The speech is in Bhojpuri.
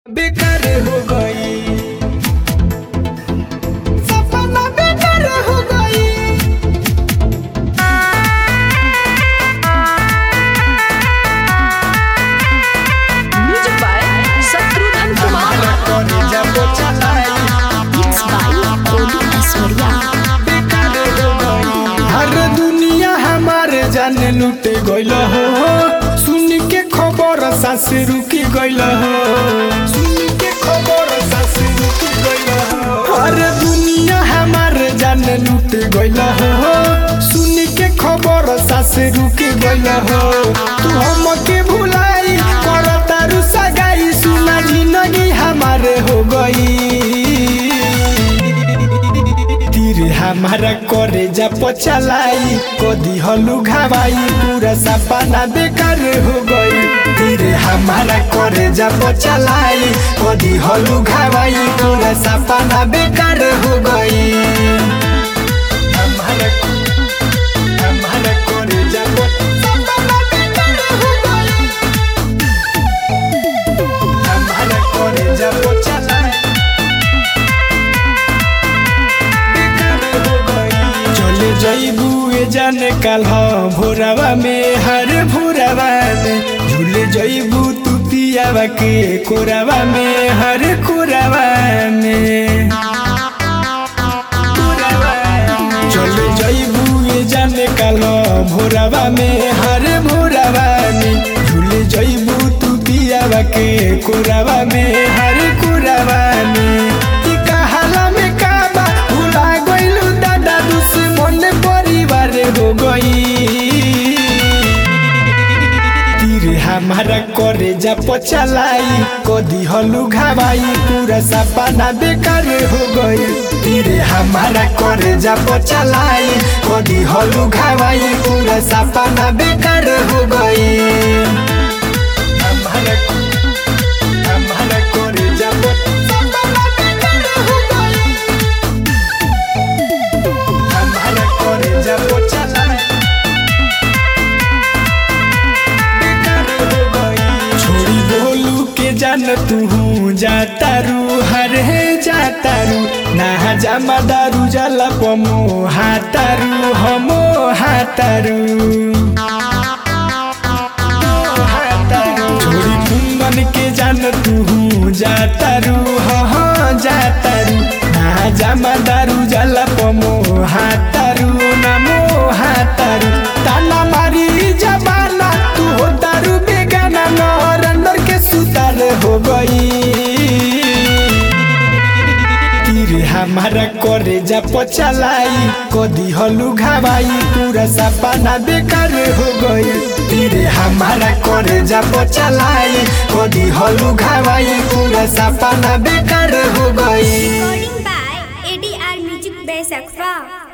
बेकार हो गई, सपना बेकार हो गई। Music by Shatrughan Kumar. जब चलाई Mixed by Olu Aishwarya. बेकार हो गई। हर दुनिया हमारे जाने लूट गइल हो, सुन के खबर सांस रुक गइल हो, सुन के खबर सांस रुक गइल हो। हर दुनिया हमारे जाने लूट गइल हो, सुन के खबर सांस रुक गइल हो। तू हमके भुलाई कर तारू सगाई, सुना जिंदगी हमारे हो गई। तीर हमारा करे जा पचलाई, कदी हलू घावाई, पूरा सपना बेकार हो गई। तीर हमारा करे जा पचलाई, कदी हलू घावाई, पूरा सपना बेकार हो गई। हमारा करे जा सपना बेकार हो गई। हमारा करे जा पचलाई, चले जइबू ए जाने काल भोरावा में, हर भोरावा में झूले जइबू तू पियावा के कोरावा में, हर कोरावा में। चले जइबू ए जाने काल भोरावा में, हर भोरावा में झूले जइबू तू पियावा के कोरावा में, हर कोरावा में। ई कहाला में काबा भुला गइलू दादा, दुश्मन परिवार हो गई। तीर हमारा करे जा पचलाई, कदी हलू घावाई, पूरा सपना बेकार हो गई। तीर हमारा करे जा पचलाई, कदी हलू घावाई, पूरा सपना बेकार हो गई। हमारा करे जा सपना बेकार हो गई। हमारा करे जा पचलाई, छोड़ी बोलू के जान तू जातारू, हरे जातारू ना जामा दारू जाला पमो हातारू, हमो हातारू। छोड़ी कुंदन के जान तू जातारू, जातारू ना जामा दारू जाला पमो हातारू, नामो हातारू। ताना मारी जबाना तू हो दारू बेगाना, नरेंद्र के सुतार हो गई। तीर हमारा करे जा पचलाई, कदी हलू घावाई, पूरा सपना बेकार हो गई। तीर हमारा करे जा पचलाई, कदी हलू घावाई, पूरा सपना बेकार हो गई। Recording by ADR Music by Sakfa.